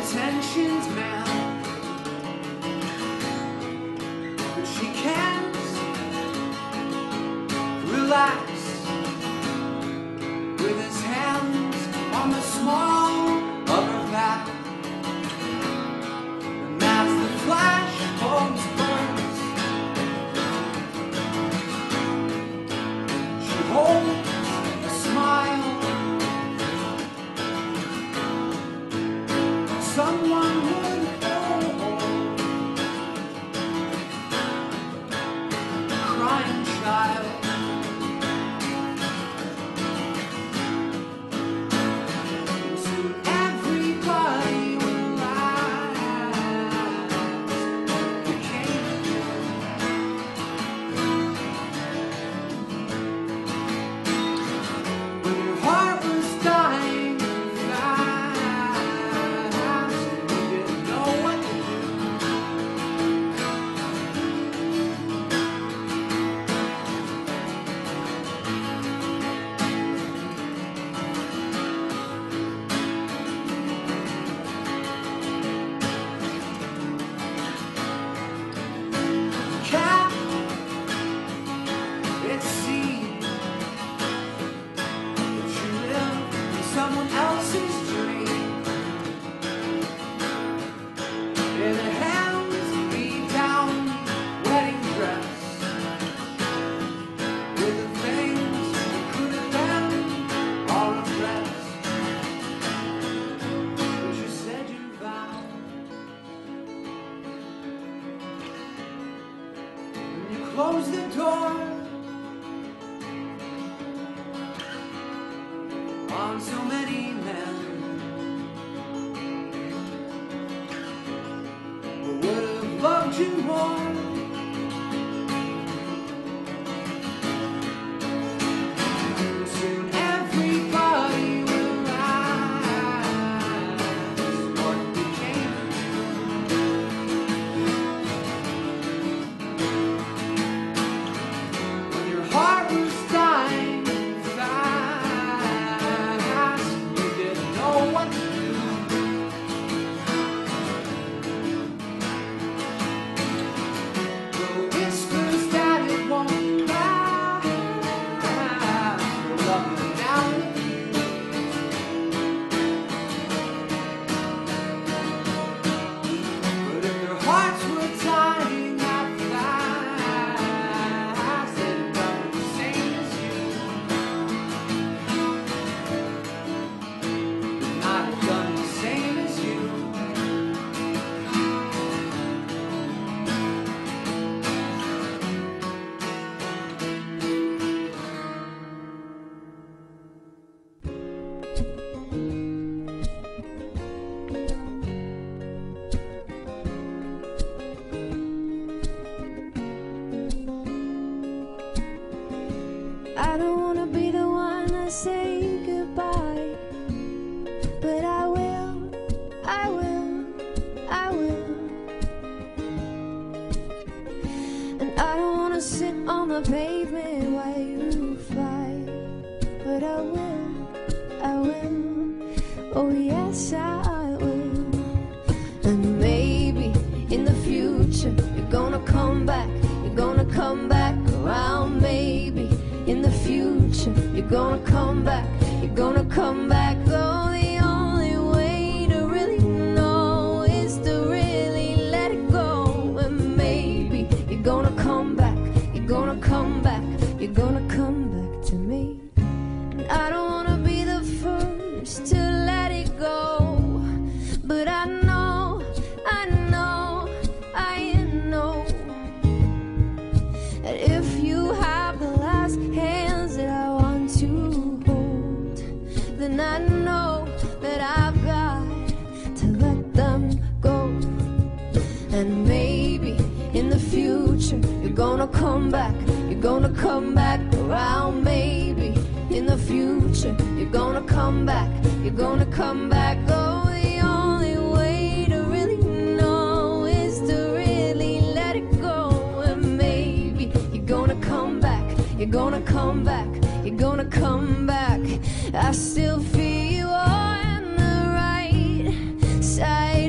intentions, man, but she can't relax with his hands on the small of her back. And as the flash bulbs burns, she holds a smile. Someone would hold, crying child. Soon everybody will ask the king. When your heart was dying fast, you didn't know what to do. Cat, it seems that you live in someone else's dream. In a hands-me-down wedding dress, with the things that could have been all repressed. But you said you vowed. When you closed the door on so many men, who would have loved you more. Soon everybody will ask what became of you. When your heart was dying fast, you didn't know what to do. The whispers that it won't last were up and down with you. But if their hearts were dying that fast, they'd have done the same as you. They'd not have done the same as you. I don't wanna be the one to say goodbye, but I will, I will, I will. And I don't wanna sit on the pavement while you fight, but I will, I will. Oh yes, I will. And maybe in the future you're gonna come back, you're gonna come back around. Maybe in the future you're gonna come back, you're gonna come back. Though the only way to really know is to really let it go. And maybe you're gonna come back, you're gonna come back, you're gonna come back to me. And I don't wanna be the first to let it go, but I know, I know, I know that if you have the last hands that I want to hold, then I know that I've got to let them go. And maybe in the future you're gonna come back, you're gonna come back around. Maybe in the future you're gonna come back, you're gonna come back. Oh, the only way to really know is to really let it go. And maybe you're gonna come back, you're gonna come back, you're gonna come back. I still feel you on the right side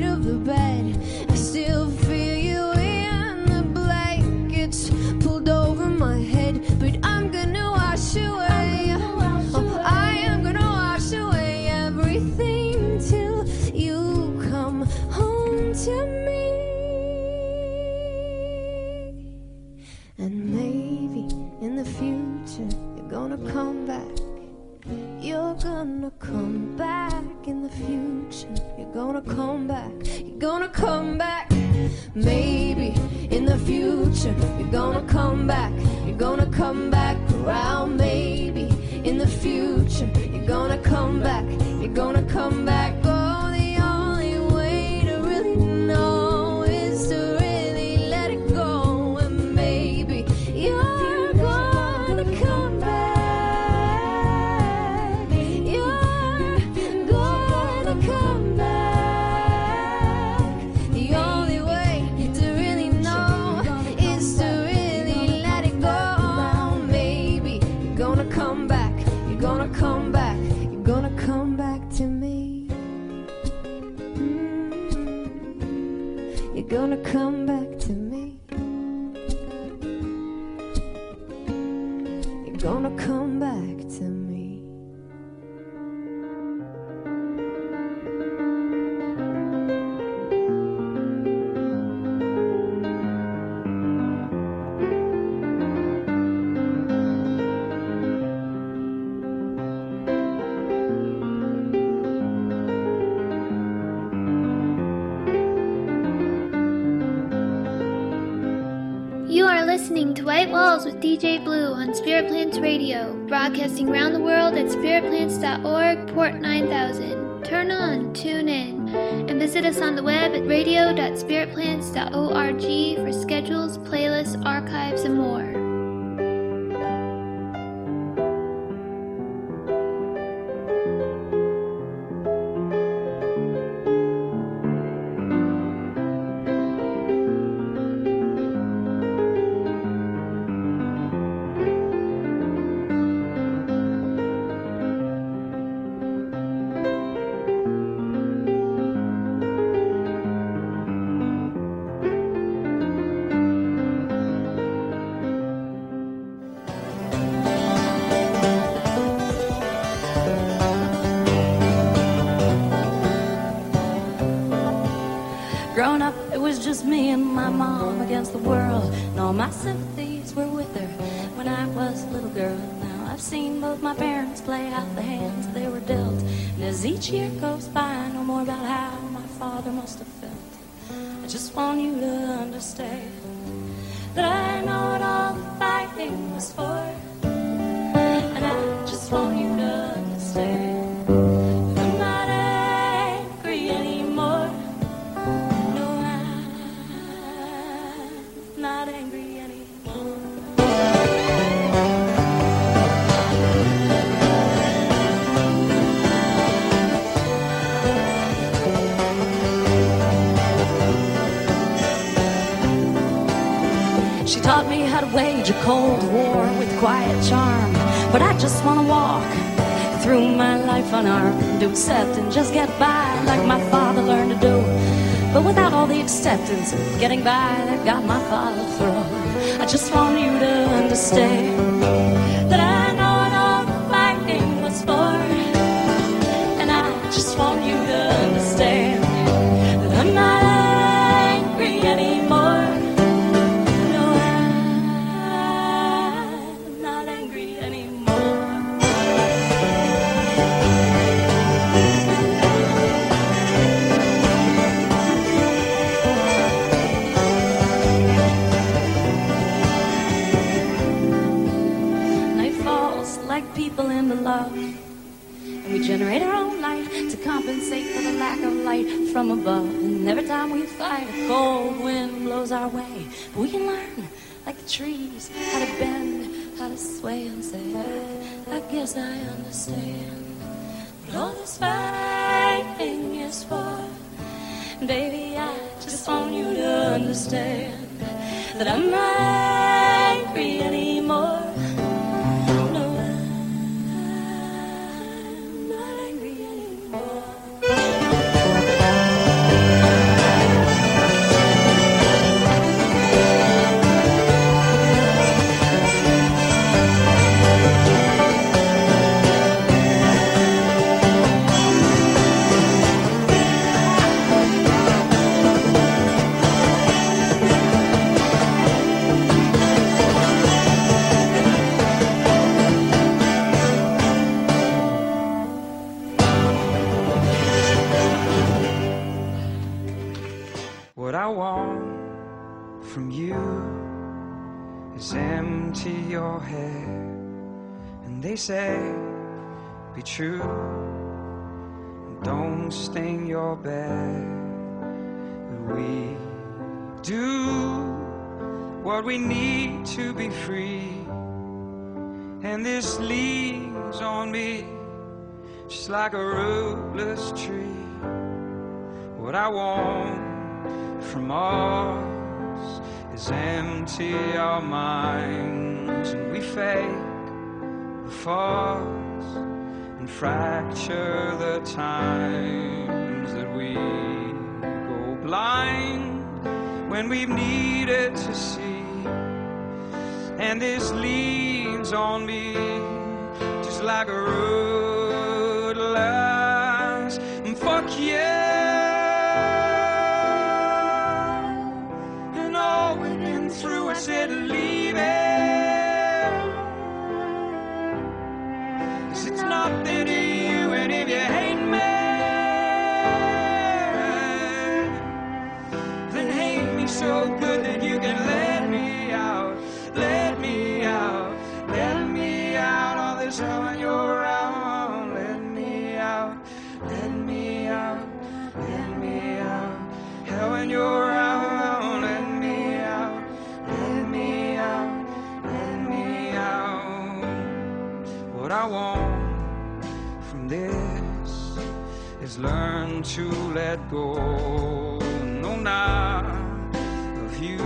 gonna come back, you're gonna come back. Maybe in the future you're gonna come back, you're gonna come back around. Maybe in the future you're gonna come back, you're gonna come back. Oh, the only way to really know is to really let it go. And maybe you're gonna come back, you're gonna come back. The only way to really know is to really let it go. Maybe you're gonna come back, you're gonna come back, you're gonna come back to me. You're gonna come back to me. You're gonna come back to me. You are listening to White Walls with DJ Blue on Spirit Plants Radio, broadcasting around the world at spiritplants.org, port 9000. Turn on, tune in, and visit us on the web at radio.spiritplants.org for schedules, playlists, archives, and more. Growing up, it was just me and my mom against the world, and all my sympathies were with her when I was a little girl. Now I've seen both my parents play out the hands they were dealt, and as each year goes by, I know more about how my father must have felt. I just want you to understand that I know what all the fighting was for, and I just want you to understand. I'm not angry anymore. No, I'm not angry anymore. She taught me how to wage a cold war with quiet charm, but I just want to walk through my life unarmed, to accept and just get by like my father learned to do, but without all the acceptance of getting by that got my father through. I just want you to understand that I know what all the fighting was for, and I just want you to understand that I'm not angry anymore. No, I'm not angry anymore. Night falls like people into love, and we generate our own light to compensate for the lack of light from above. And every time we fight, a cold wind blows our way, but we can learn, like the trees, how to bend, how to sway and say, I guess I understand what all this fighting is for. Baby, I just want you to understand that I'm not angry anymore. No, I'm not angry anymore. What I want from you is empty your head. And they say, be true, and don't stain your bed. But we do what we need to be free, and this leaves on me just like a rootless tree. What I want from us is empty our minds, and we fake the fuss and fracture the times that we go blind when we've needed to see. And this leans on me just like a rootless. And fuck yeah. And all we've been through, I said leave it, 'cause it's nothing to you. And if you hate me, then hate me so good that you can let me out. Let me out, let me out of this hell when you're around. Let me out, let me out, let me out. Hell when you're around. Let me out, let me out, let me out. What I want from this is learn to let go. No, not of you,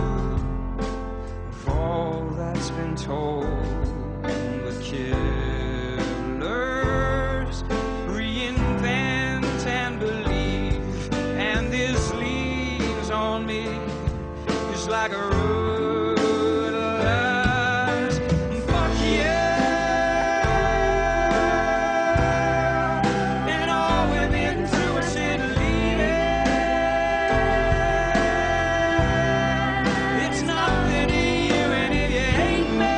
all that's been told. The killers reinvent and believe, and this leaves on me just like a rootless. Fuck yeah. And all we've been through, I said leave it. It's nothing to you, and if you hate me,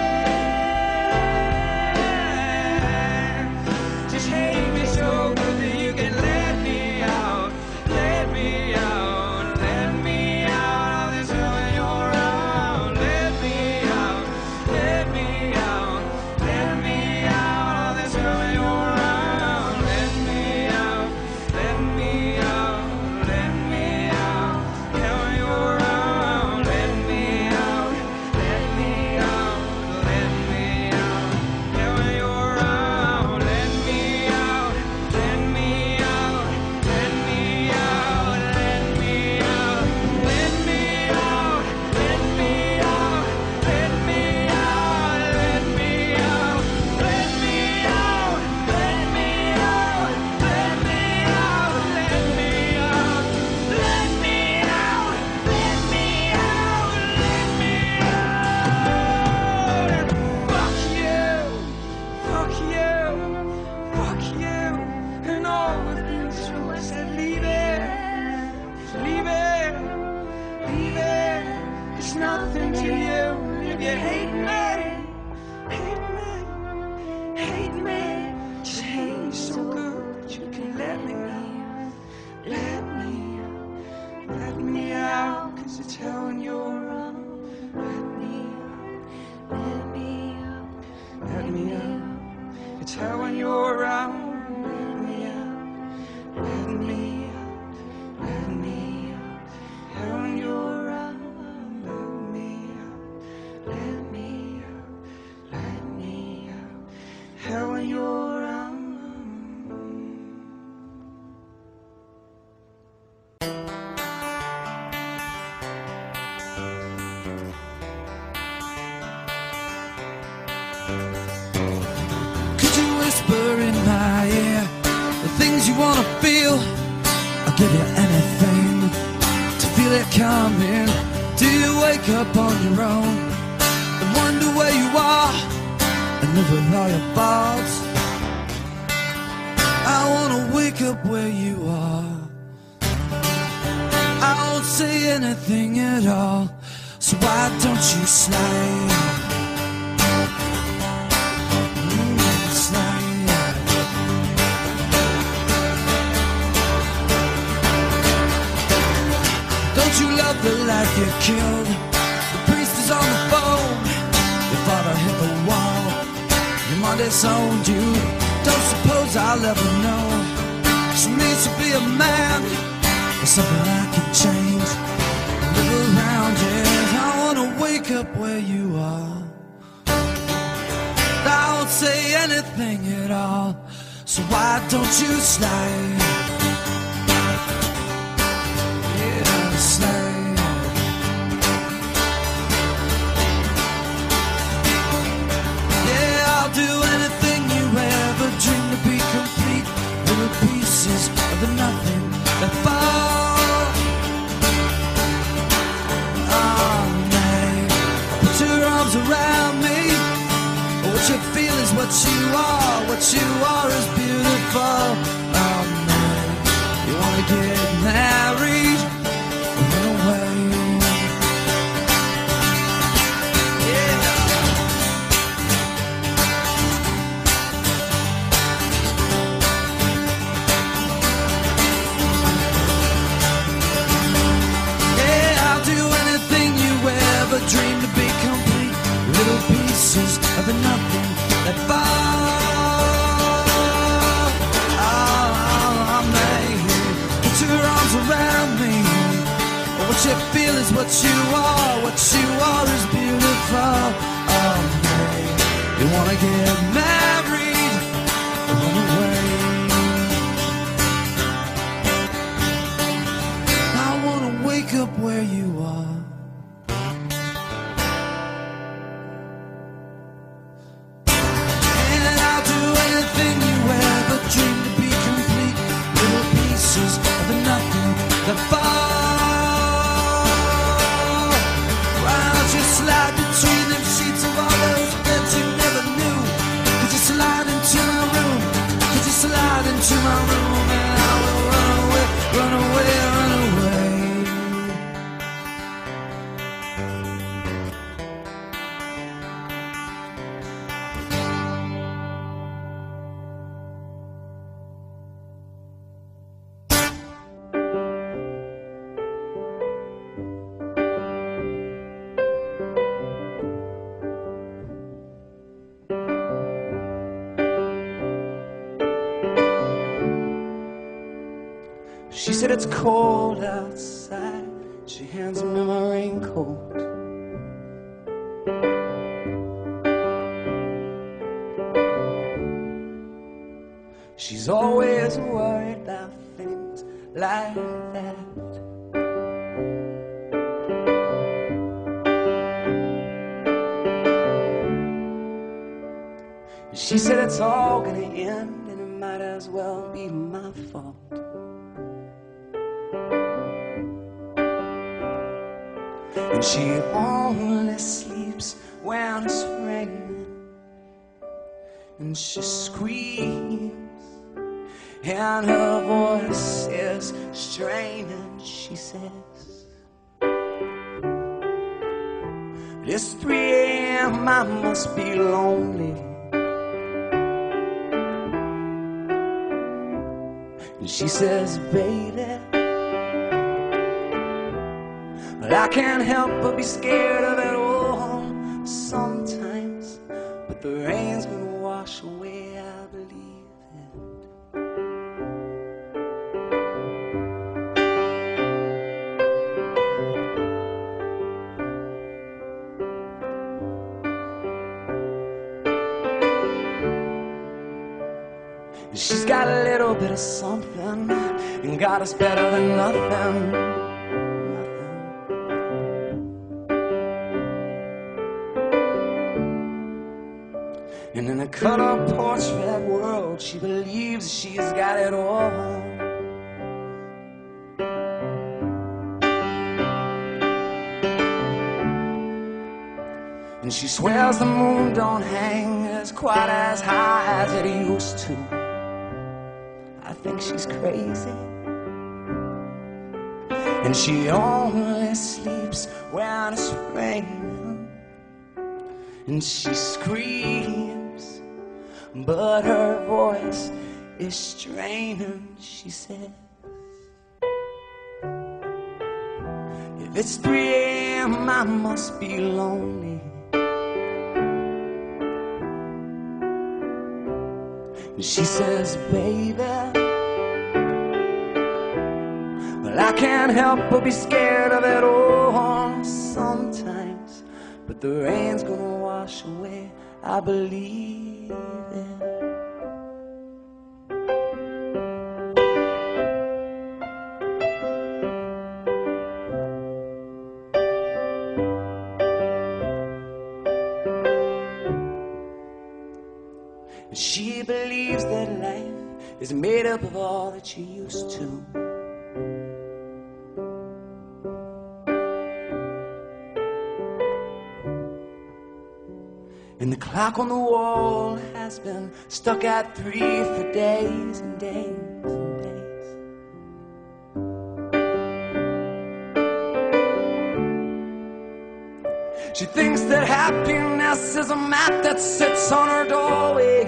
just hate me so good that you can let me out. Let me out, let me out of this hell when you're around. Let me out, let me out, let me out of this hell when you're around. Let me out, let me out, let me out, hell when you're around. Let me out, let me out, let me out, hell when you're around. Let me out, let me out, let me out, let me out, let me out, let me out, let me out, let me out, let me out, let me out, let me out, let me out, let me out, let me out, let me out. Fuck you, fuck you, fuck you. And all we've been through, I said leave it, leave it, leave it. It's nothing to you. If you hate me, hate me, hate me, just hate me so good that you can let me out. Let me out, let me out, 'cause it's hell when you're around. Let me out, let me out, let me out. It's hell when you're around. Let me out, let me out, let me out. Hell when you're around. Let me out, let me out, let me out. Hell when you're around. Could you whisper in my ear the things you wanna feel? I'll give you anything to feel it coming. Do you wake up on your own and wonder where you are and live with all your faults? I wanna wake up where you are. I won't say anything at all, so why don't you slide? Don't Don't you love the life you killed? The priest is on the phone. Your father hit the wall. Your mom disowned you. Don't suppose I'll ever know what it means to be a man. There's something I can change. Live around it. I wanna wake up where you are. I won't say anything at all. So why don't you slide? Yeah, slide. Yeah, I'll do anything you ever dream to be complete. Little pieces of the nothing that fall. Oh, man, put your arms around me. What you feel is what you are. What you are is beautiful. Oh man, you wanna get married or run away? Yeah. Yeah, I'll do anything you ever dreamed to be complete. Little pieces of the nothing that fall. Oh, man, put your arms around me. What you feel is what you are. What you are is beautiful. Oh, man, you wanna get married or run away? I wanna wake up where you are. The fall. Why don't you slide between them sheets of all those beds you never knew? Could you slide into my room? Could you slide into my room? And I will run away, run away, run away. She said it's cold outside. She hands me my raincoat. She's always worried about things like that. She said it's all gonna end and it might as well be my fault. And she only sleeps when it's raining. And she screams and her voice is straining. She says, it's 3 a.m. I must be lonely. And she says, baby, but I can't help but be scared of it all sometimes. But the rain's gonna wash away, I believe it. She's got a little bit of something and got us better than nothing. And in a color portrait world, she believes she's got it all. And she swears the moon don't hang as quite as high as it used to. I think she's crazy. And she only sleeps when it's raining. And she screams, but her voice is straining. She says, It's 3 a.m., I must be lonely. And she says, baby, well, I can't help but be scared of it all sometimes. But the rain's gonna wash away, I believe it. She believes that life is made up of all that you used to. And the clock on the wall has been stuck at 3 for days and days and days. She thinks that happiness is a mat that sits on her doorway.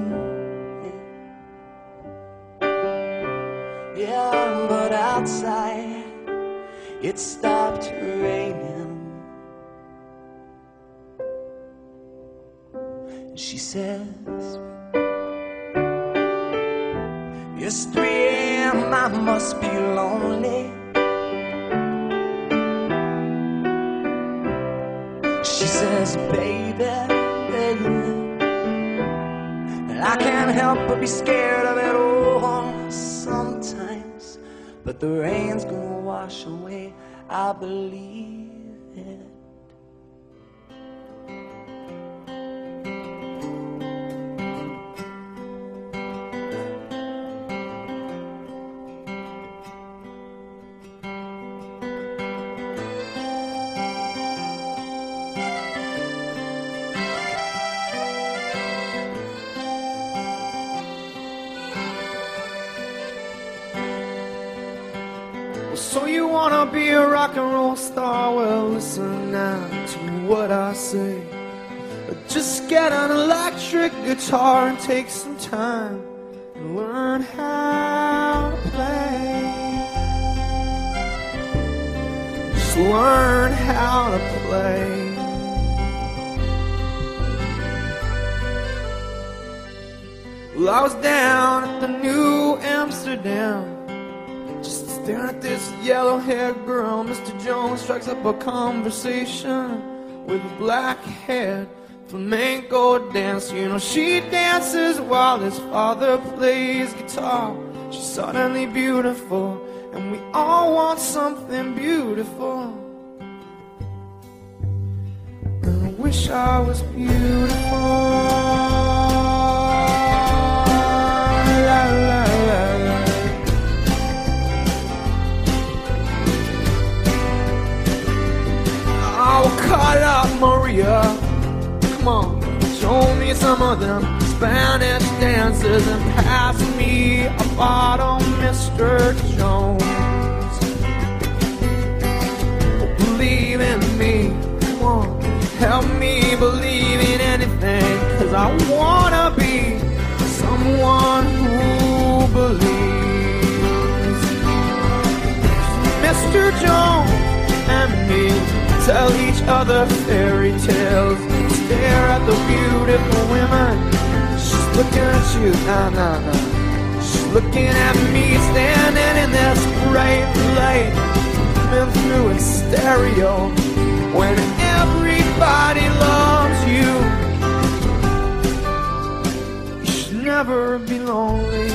Yeah, but outside it stopped raining. She says, it's 3 a.m., I must be lonely. She says, baby, I can't help but be scared of it all sometimes. But the rain's gonna wash away, I believe it. So you wanna be a rock and roll star? Well, listen now to what I say. Just get an electric guitar and take some time and learn how to play. Just learn how to play. Well, I was down at the New Amsterdam, staring at this yellow-haired girl. Mr. Jones strikes up a conversation with a black-haired flamenco dancer. You know, she dances while his father plays guitar. She's suddenly beautiful, and we all want something beautiful. And I wish I was beautiful. La, la, la, la. Oh, call up Maria. Come on, show me some of them Spanish dances and pass me a bottle, Mr. Jones. Oh, believe in me. Come on, help me believe in anything, 'cause I wanna be someone who believes. Mr. Jones and me tell each other fairy tales, stare at the beautiful women. She's looking at you, nah, nah, nah. She's looking at me, standing in this bright light, coming through in stereo. When everybody loves you, you should never be lonely.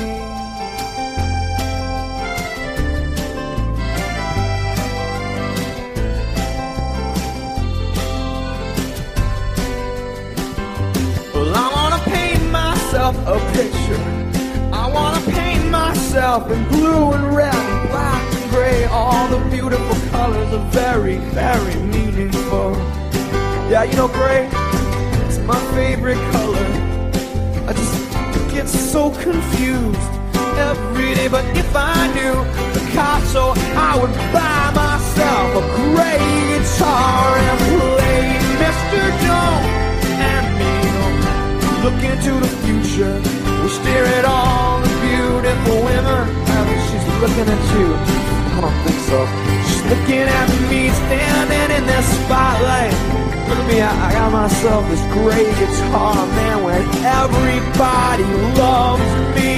A picture. I wanna paint myself in blue and red and black and gray. All the beautiful colors are very, very meaningful. Yeah, you know gray, it's my favorite color. I just get so confused every day. But if I knew Picasso, I would buy myself a gray guitar and play Mr. Jones and me. Look into the future, we stare at all the beautiful women. And she's looking at you, I don't think so. She's looking at me standing in this spotlight. Look at me, I got myself this great guitar, man, where everybody loves me.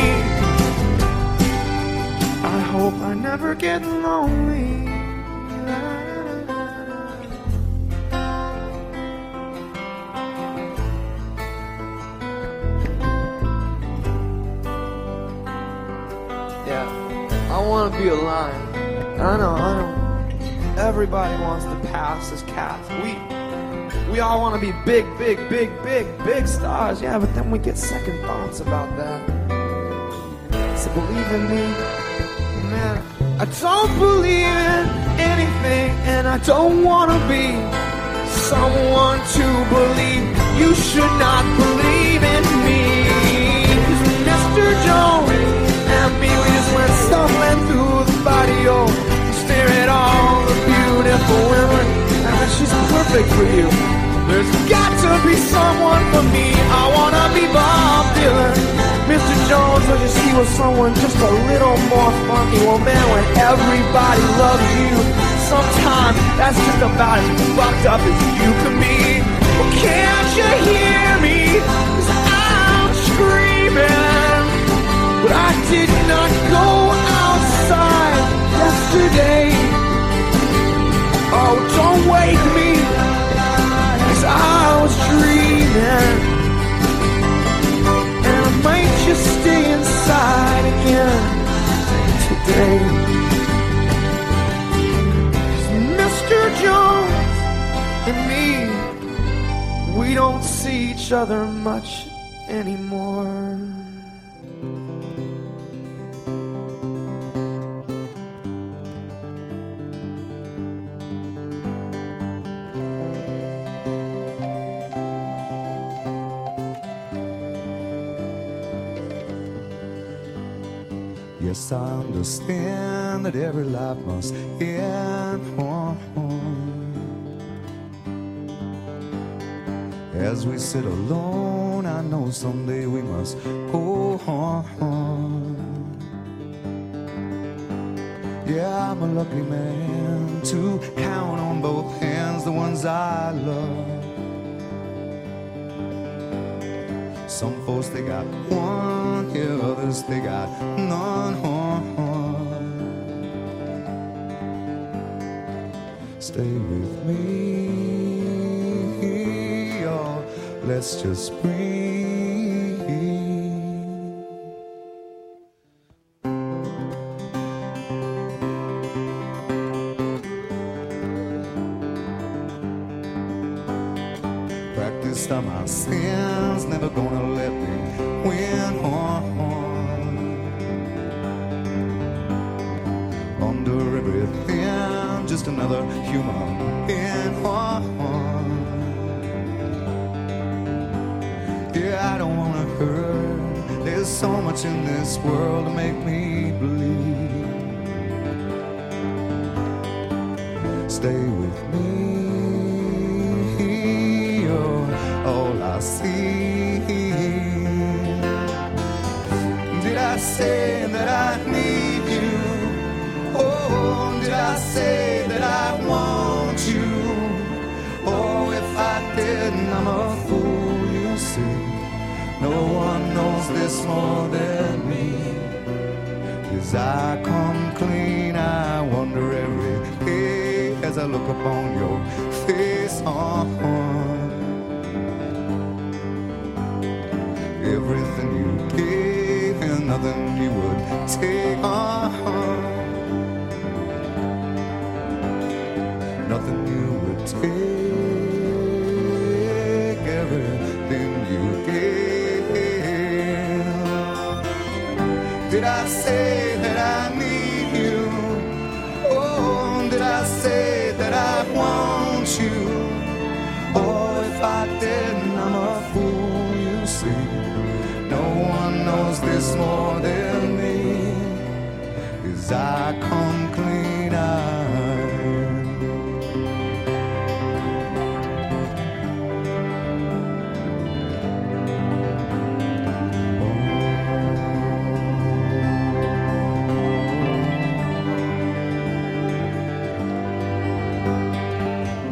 I hope I never get lonely. I want to be a lion. I know. Everybody wants to pass as cats. We all want to be big stars. Yeah, but then we get second thoughts about that. So believe in me, man. I don't believe in anything, and I don't want to be someone to believe. You should not believe in me. 'Cause Mr. Jones and me, we just went stumbling through the barrio, stare at all the beautiful women. I mean, she's perfect for you. There's got to be someone for me. I wanna be Bob Dylan. Mr. Jones, I just he was someone just a little more funky. Well, man, when everybody loves you, sometimes that's just about as fucked up as you can be. Well, can't you hear me? 'Cause I'm screaming. But I did not go outside yesterday. Oh, don't wake me, 'cause I was dreaming. And I might just stay inside again today. 'Cause Mr. Jones and me, we don't see each other much anymore. Yes, I understand that every life must end. As we sit alone, I know someday we must go on. Yeah, I'm a lucky man to count on both hands the ones I love. Some folks, they got one, yeah, others, they got none. Stay with me, or let's just breathe. Practiced on my sins, never gonna let me win. Under everything, just another human being. Yeah, I don't wanna hurt. There's so much in this world to make me believe. Stay with me, all I see. Did I say that I need you? Oh, did I say that I want you? Oh, if I didn't, I'm a fool, you see. No one knows this more than me. As I come clean, I wonder every day as I look upon your face. Everything you gave and nothing you would take on. Nothing you would take. Everything you gave. Did I say that I need you? Oh, did I say that I want you? Oh, if I didn't, I'm a fool, you see. No one knows this more than me. As I come clean,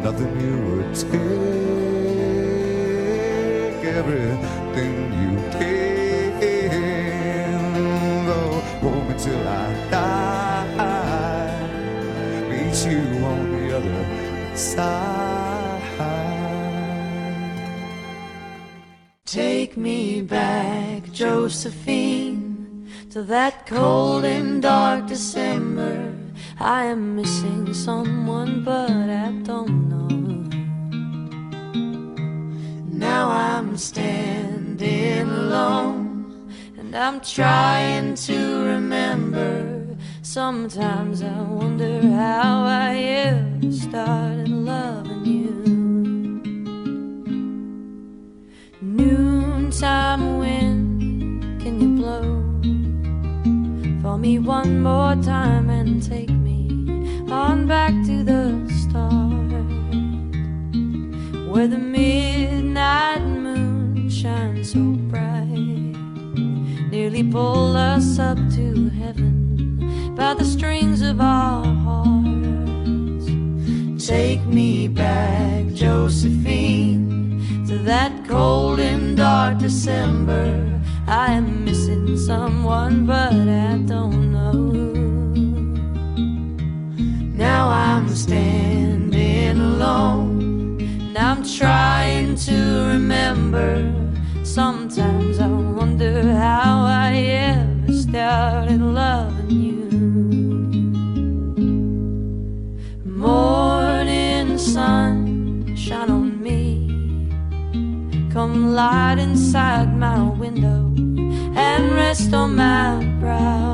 nothing you would take, everything you can. Oh, hold me till I die, meet you on the other side. Take me back, Josephine, to that cold and dark December. I am missing someone, but I don't know. Now I'm standing alone, and I'm trying to remember. Sometimes I wonder how I ever started loving you. Noontime wind, can you blow for me one more time and take me on back to the start, where the midnight moon shines so bright, nearly pulled us up to heaven by the strings of our hearts. Take me back, Josephine, to that cold and dark December. I am missing someone, but I don't know. Now I'm standing alone, and I'm trying to remember. Sometimes I wonder how I ever started loving you. Morning sun, shine on me. Come light inside my window and rest on my brow.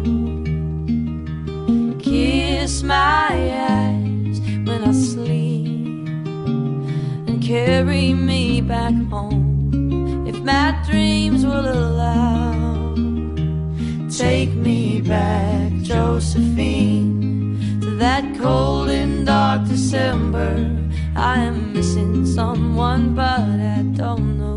Kiss my eyes when I sleep and carry me back home, if my dreams will allow. Take me back, Josephine, to that cold and dark December. I am missing someone, but I don't know.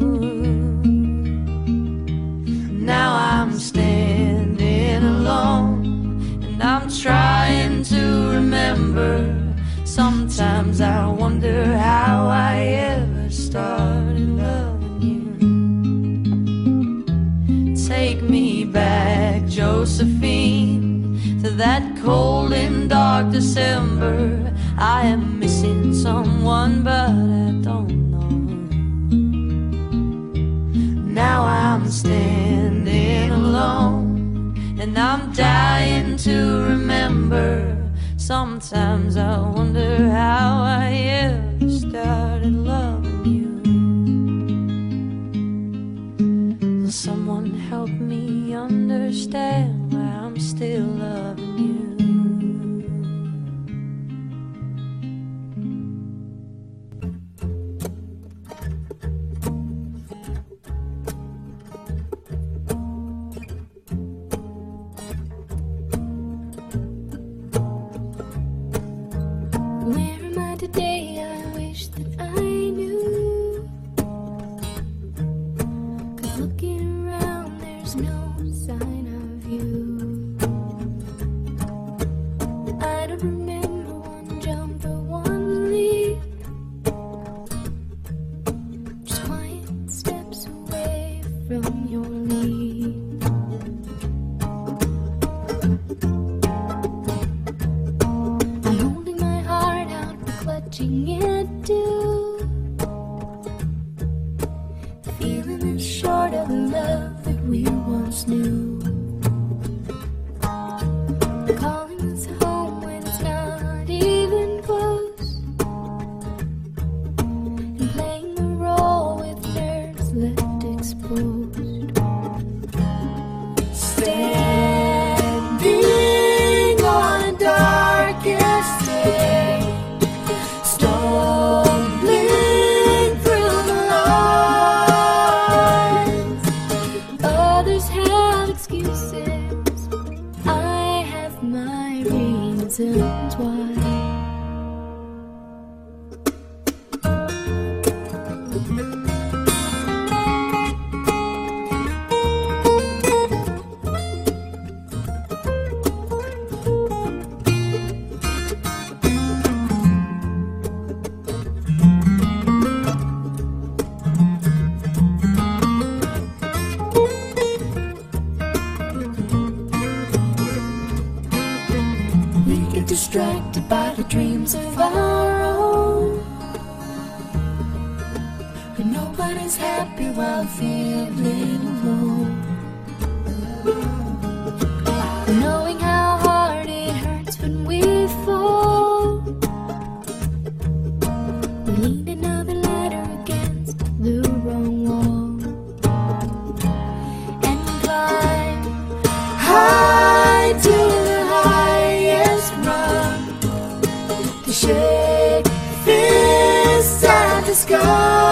Now I'm standing alone, and I'm trying to remember. Sometimes I wonder how I ever started loving you. Take me back, Josephine, to that cold and dark December. I am missing someone, but I don't know. Now I'm standing alone, and I'm dying to remember. Sometimes I wonder how I ever started loving you. Will someone help me understand why I'm still loving you? Where am I today? I wish that I knew. 'Cause looking around, there's no sign of you. I don't remember one jump or one leap, just quiet steps away from your lead. I'm holding my heart out, clutching it too. Feeling is short of the love that we once knew. Calling us home when it's not even close, and playing the role with nerves left exposed. Standing on a darkest day, storm distracted by the dreams of our own. But nobody's happy while feeling alone. Knowing how hard it hurts when we fall, we lean another ladder against the wrong wall and climb high to the highest rung to shake fists at the sky.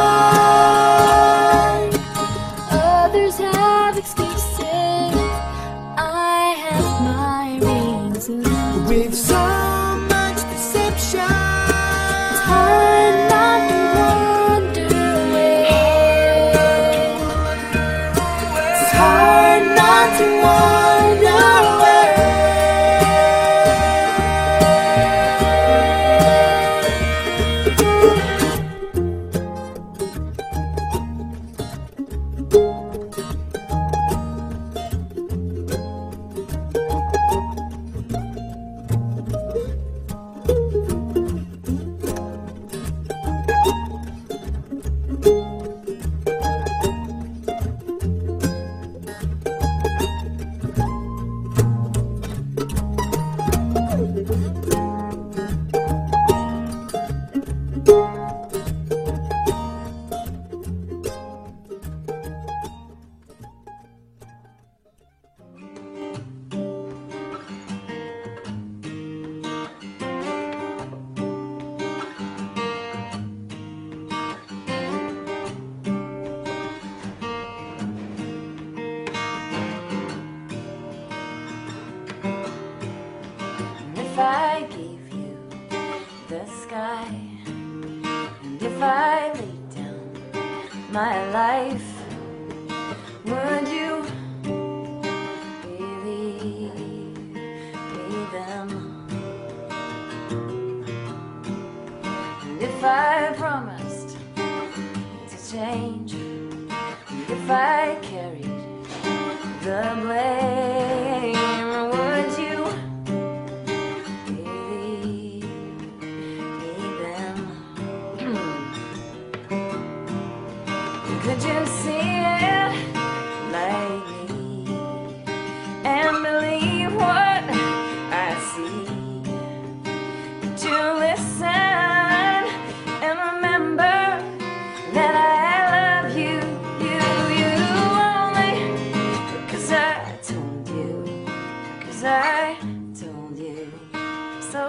Others have excuses, I have my reasons. With so much deception, It's hard not to wonder where. It's hard not to wonder where. If I gave you the sky, and if I laid down my life, would you believe me then? And if I promised to change, and if I carried the blame, would you believe me then? Could you see it like me and believe what I see? Could you listen and remember that I love you, you only because I told you, because I told you so.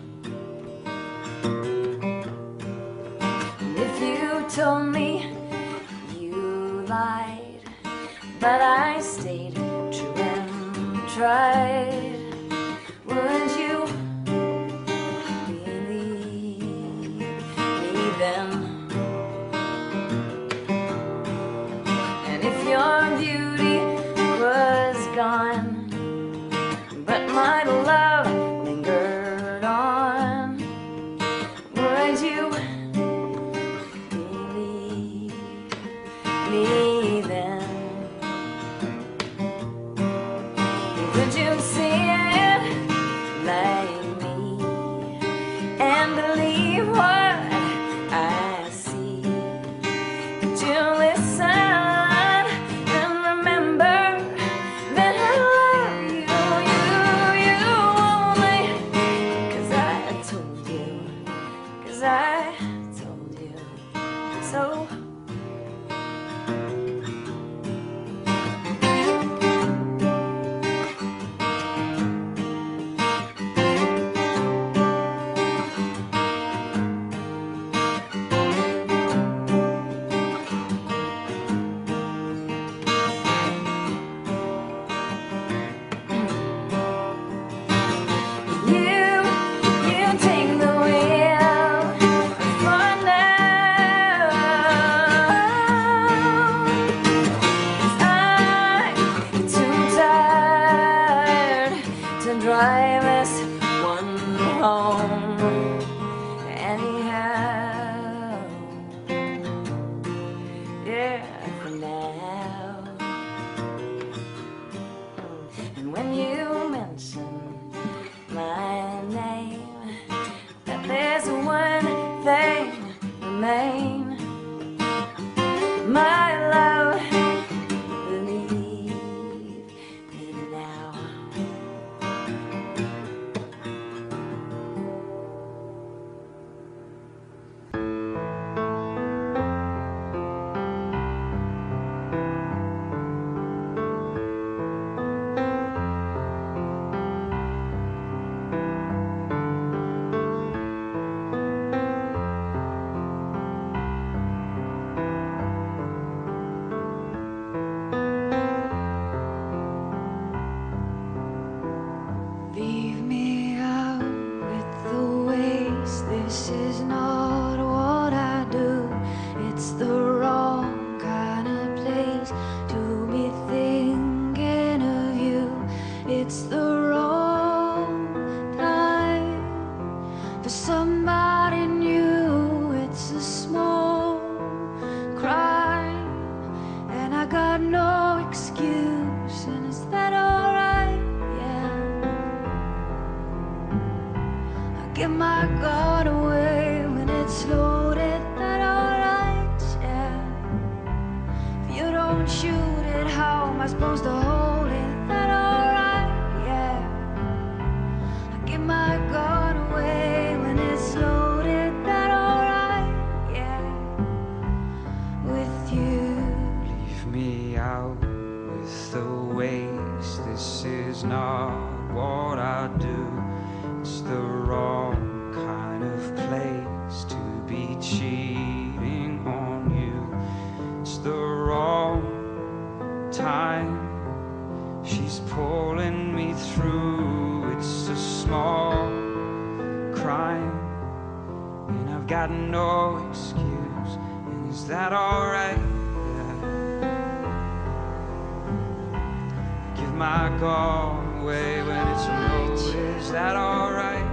If you told me you lied, but I stayed true and tried, would you believe me then? And if your beauty was gone, but my love lingered on, would you believe me then? Could you see it like me and believe what I see? Could you listen and remember that I love you only because I told you, because I told you so. You take the wheel for now. This is not what I do. It's the wrong kind of place to be thinking of you. It's the wrong time for somebody new. It's a small crime, and I got no excuse. And is that alright? Yeah. I give my gun away when it's loaded. That alright? Yeah. If you don't shoot it, how am I supposed to hold it? That alright? Yeah. I give my gun away when it's loaded. That alright? Yeah. With you. Leave me out with the waste. This is not what I do. It's the wrong kind of place to be cheating on you. It's the wrong time. She's pulling me through. It's a small crime, and I've got no excuse. And is that alright? Give my gun away when it's loaded. Is that alright?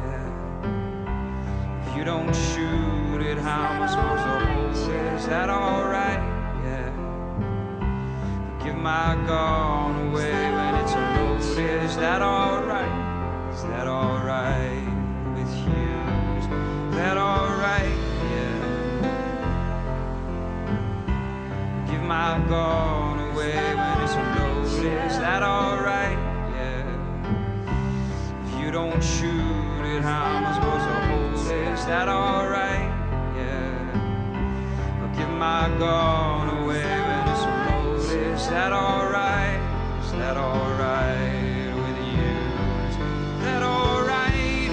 Yeah. If you don't shoot it, how am I supposed to hold it? Is that alright? Yeah. Give my gun away when it's loaded. Is that alright? Is that alright with you? Is that alright? Yeah. Give my gun away when it's loaded. Is that alright? Yeah. If you don't shoot it, how am I supposed to hold it? Is that alright? Yeah. I'll give my gun away when it's loaded. Is that alright? Is that alright with you? Is that alright?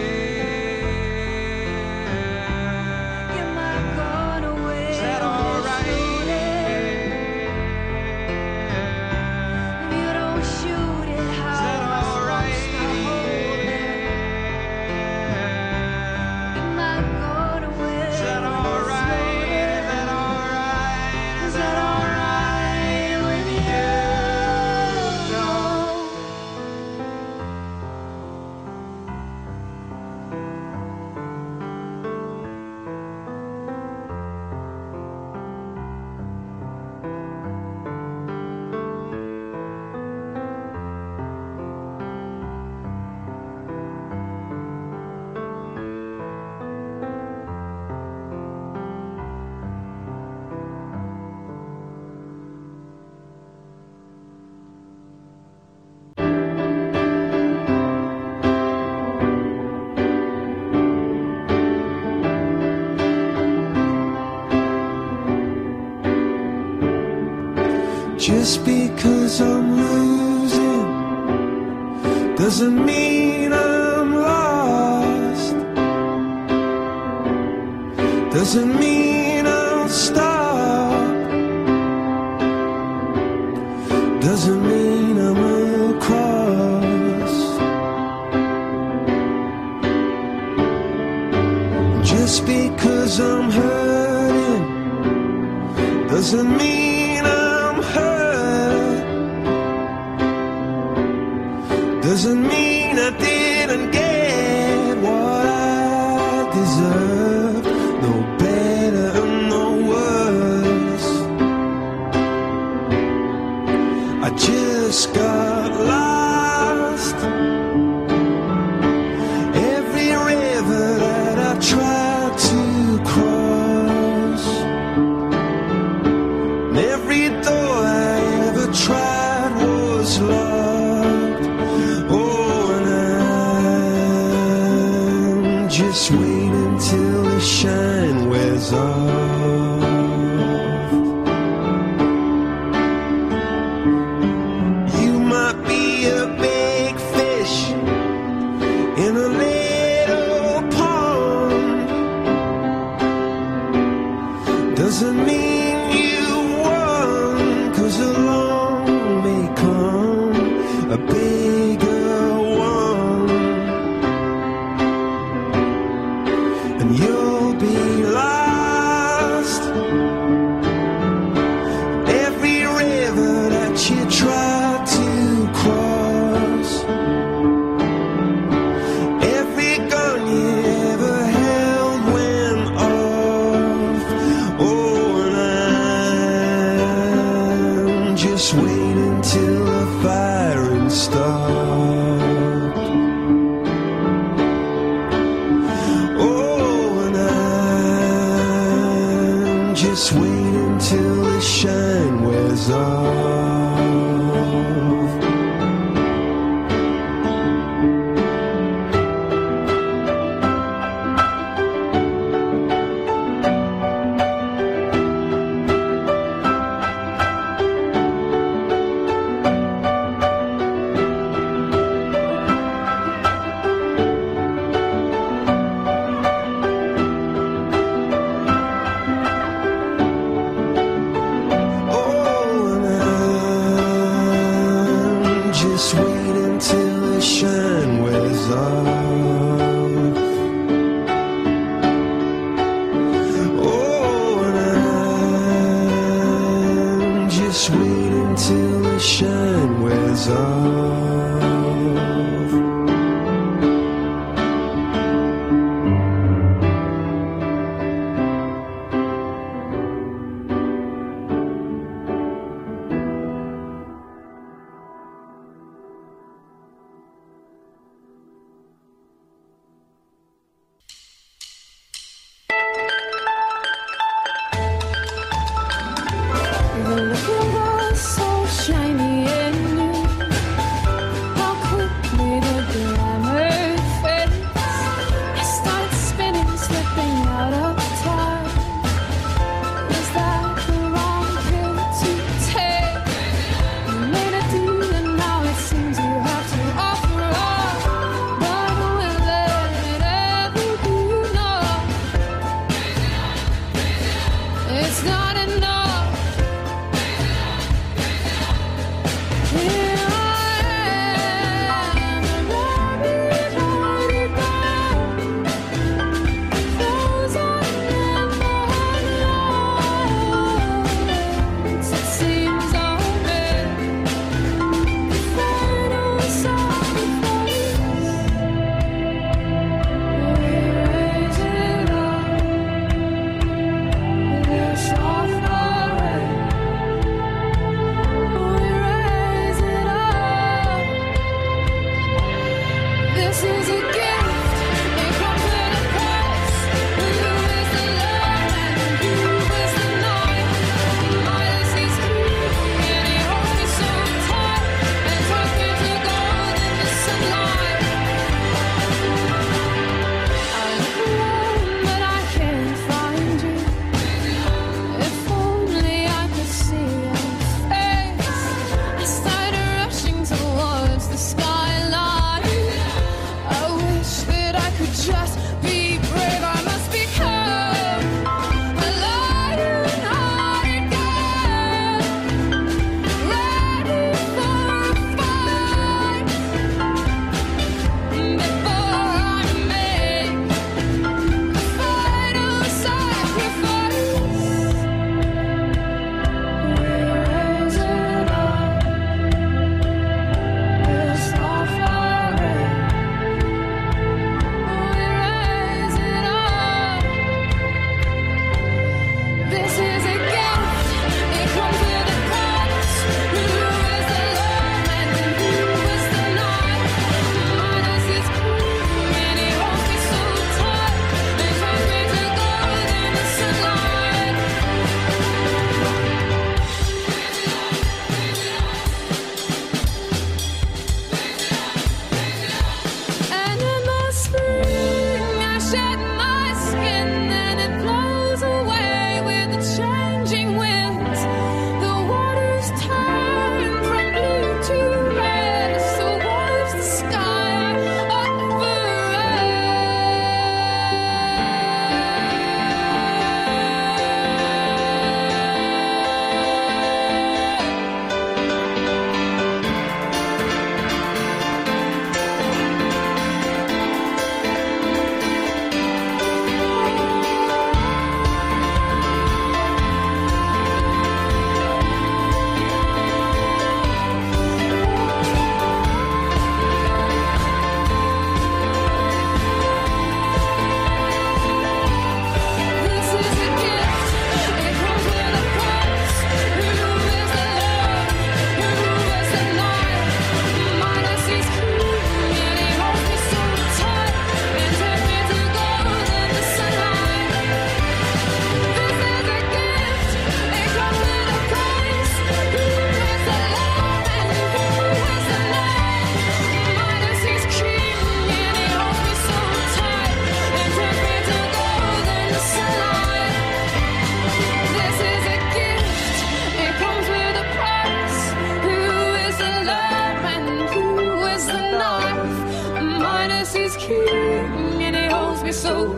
Yeah. Give my gun away. Is that alright? If you don't shoot it, how Is that am I alright? supposed to hold it? Give my gun away. Is that alright? Is that alright? Is that alright with you? Just because I'm losing doesn't mean I'm lost. Doesn't mean I'll stop. Doesn't mean I'm across. Just because I'm hurting doesn't mean I'm hurt. Doesn't mean I didn't get what I deserve. No better and no worse. I just got lost. Every river that I tried to cross, and every door I ever tried was locked. Oh, and I'm just waiting till the shine wears off. You might be a big fish in a little pond. Doesn't mean you won, 'cause along may come a bigger one. and you'll be lost. Every river that you tried to cross, every gun you ever held went off. Oh, and I'm just waiting till the firing stopped. Oh, and I'm just waiting till the shine wears off. Oh, and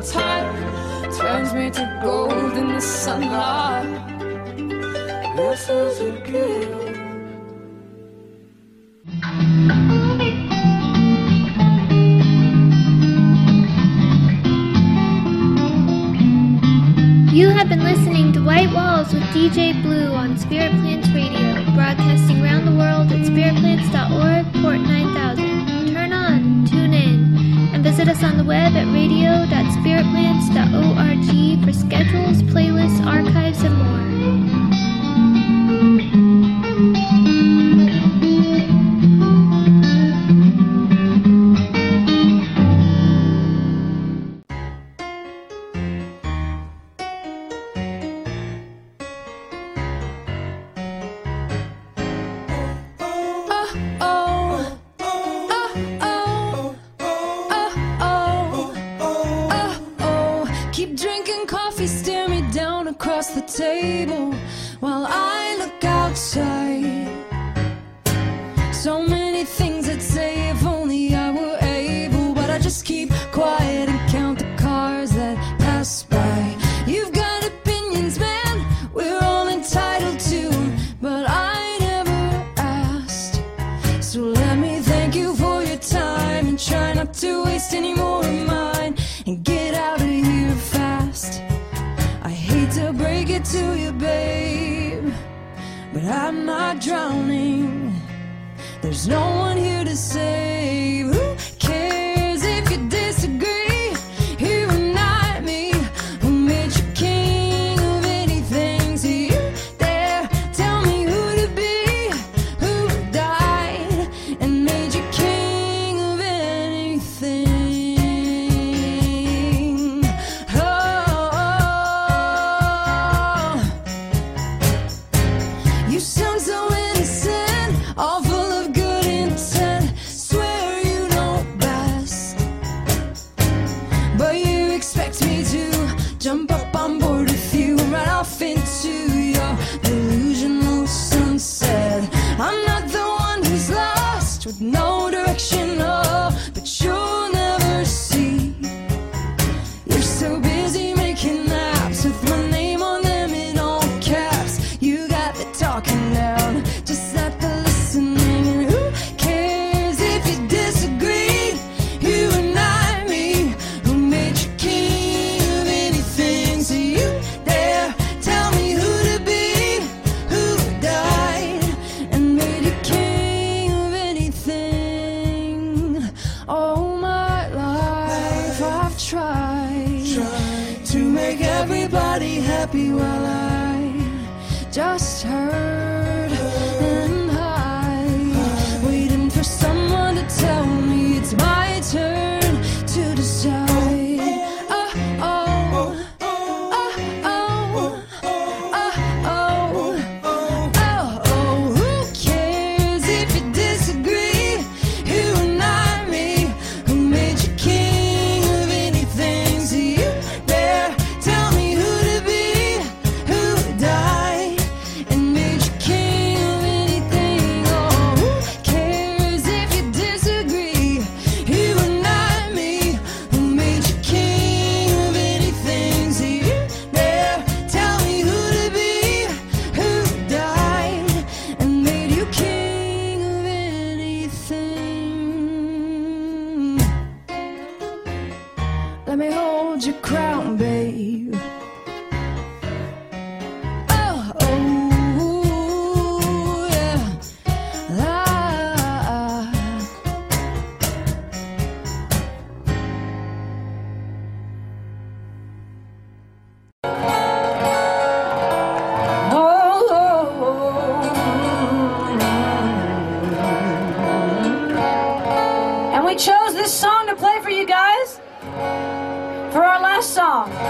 time turns me to gold in the sunlight. This is a gift. You have been listening to White Walls with DJ Blue on Spirit Plants Radio, broadcasting around the world at spiritplants.org, port 9000. Turn on, tune in, and visit us on the web at radio.spiritplants.org for schedules, playlists, archives, and more. The table while I look outside. So many things I'd say if only I were able, but I just keep quiet and count the cars that pass by. You've got opinions, man, we're all entitled to, but I never asked. So let me thank you for your time and try not to waste any more of mine and get out of here fast. To break it to you, babe, but I'm not drowning. There's no one here to save. Who cares if you disagree? You and not me. Who made you king of anything? So you dare tell me who to be? Who died and made you king of anything? Jump up on board with you, right off into your delusional sunset. I'm not the one who's lost with no direction, oh, but you'll never see. You're so busy making maps with my name on them in all caps. You got the talking down, just not the listening. And who cares if you disagree? You and not me. Who made you king? So you dare tell me who to be, who died and made a king of anything. All my life I've tried to make everybody happy while I just heard and hide, waiting for someone to tell me it's my turn to decide. Let me hold your crown, babe. Oh, oh, yeah. And we chose this song to play for you guys for our last song.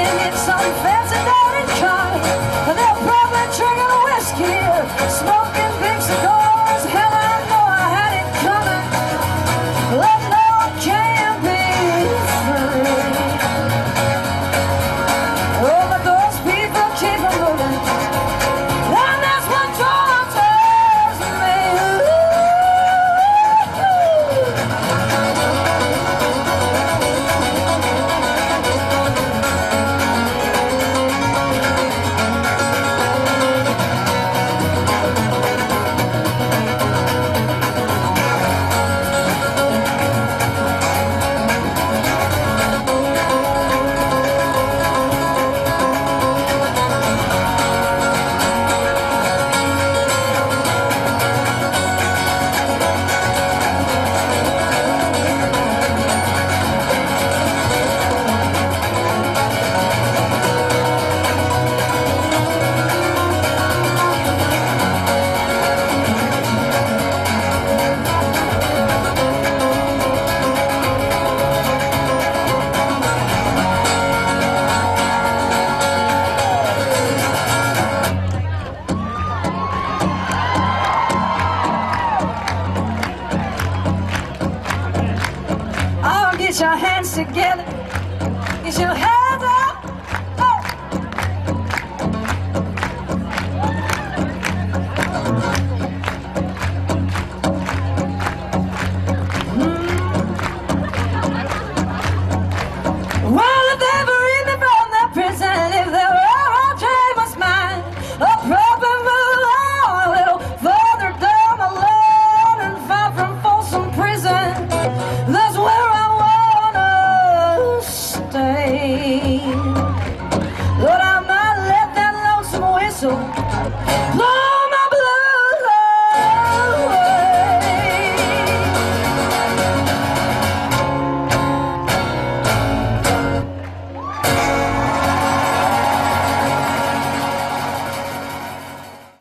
and get some fancy dining car. And they'll probably drinking whiskey, smoking big cigars. Hell, I know I had it coming. But no, I can't be free. Oh, but those people keep on moving, and that's what tortures me. Oh, get your hands together. Get your hands up. Oh. Well, if they freed me from that prison, if the world dream was mine, I'll probably move on a little further down the lane and far from Folsom Prison. That's where I wanna stay. But I might let that lonesome whistle